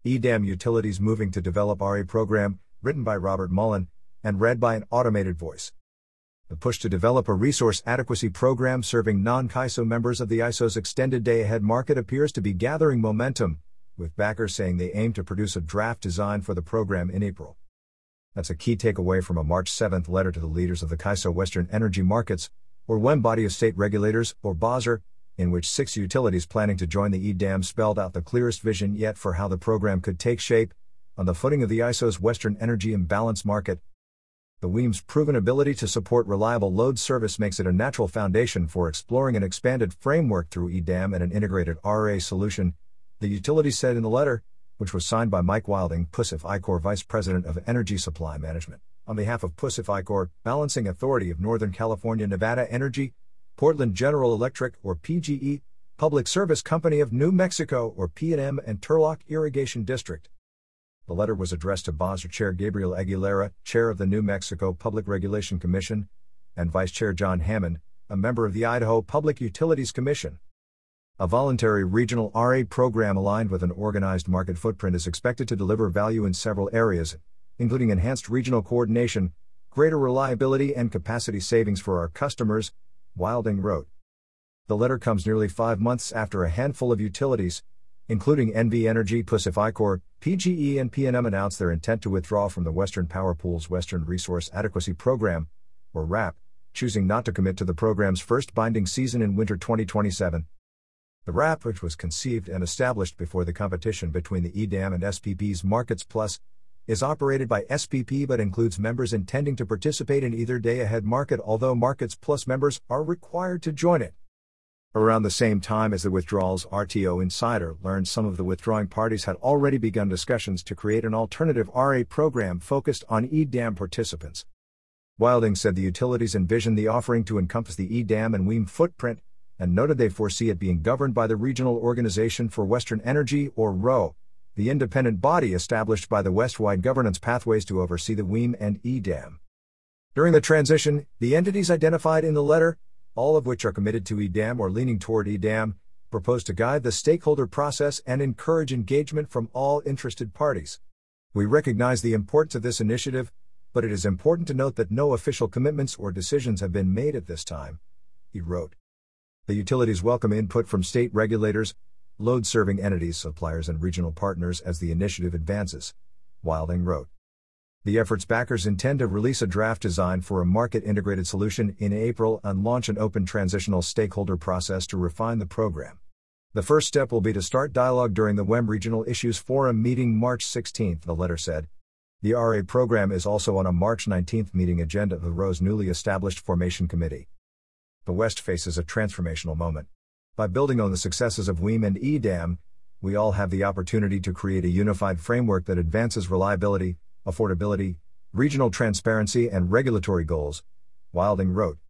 EDAM Utilities Moving to Develop RA Program, written by Robert Mullen, and read by an automated voice. The push to develop a resource adequacy program serving non-CAISO members of the ISO's extended day-ahead market appears to be gathering momentum, with backers saying they aim to produce a draft design for the program in April. That's a key takeaway from a March 7 letter to the leaders of the CAISO Western Energy Markets, or WEM body of state regulators, or BOSR, in which 6 utilities planning to join the EDAM spelled out the clearest vision yet for how the program could take shape, on the footing of the ISO's Western Energy Imbalance Market. The WEM's proven ability to support reliable load service makes it a natural foundation for exploring an expanded framework through EDAM and an integrated RA solution, the utility said in the letter, which was signed by Mike Wilding, PUSIF ICOR Vice President of Energy Supply Management, on behalf of PUSIF ICOR, Balancing Authority of Northern California Nevada Energy, Portland General Electric or PGE, Public Service Company of New Mexico or PNM, and Turlock Irrigation District. The letter was addressed to BOSR Chair Gabriel Aguilera, Chair of the New Mexico Public Regulation Commission, and Vice Chair John Hammond, a member of the Idaho Public Utilities Commission. A voluntary regional RA program aligned with an organized market footprint is expected to deliver value in several areas, including enhanced regional coordination, greater reliability, and capacity savings for our customers, Wilding wrote. The letter comes nearly 5 months after a handful of utilities, including NV Energy, PUSIF ICOR, PGE, and PNM, announced their intent to withdraw from the Western Power Pool's Western Resource Adequacy Program, or WRAP, choosing not to commit to the program's first binding season in winter 2027. The WRAP, which was conceived and established before the competition between the EDAM and SPP's Markets Plus, is operated by SPP but includes members intending to participate in either day-ahead market, although Markets Plus members are required to join it. Around the same time as the withdrawals, RTO Insider learned some of the withdrawing parties had already begun discussions to create an alternative RA program focused on EDAM participants. Wilding said the utilities envisioned the offering to encompass the EDAM and WEM footprint, and noted they foresee it being governed by the Regional Organization for Western Energy, or ROE, the independent body established by the West-wide governance pathways to oversee the WEM and EDAM. During the transition, the entities identified in the letter, all of which are committed to EDAM or leaning toward EDAM, propose to guide the stakeholder process and encourage engagement from all interested parties. We recognize the importance of this initiative, but it is important to note that no official commitments or decisions have been made at this time, he wrote. The utilities welcome input from state regulators, load-serving entities, suppliers, and regional partners as the initiative advances, Wilding wrote. The effort's backers intend to release a draft design for a market-integrated solution in April and launch an open transitional stakeholder process to refine the program. The first step will be to start dialogue during the WEM Regional Issues Forum meeting March 16, the letter said. The RA program is also on a March 19 meeting agenda of the ROE's newly established Formation Committee. The West faces a transformational moment. By building on the successes of WEM and EDAM, we all have the opportunity to create a unified framework that advances reliability, affordability, regional transparency, and regulatory goals, Wilding wrote.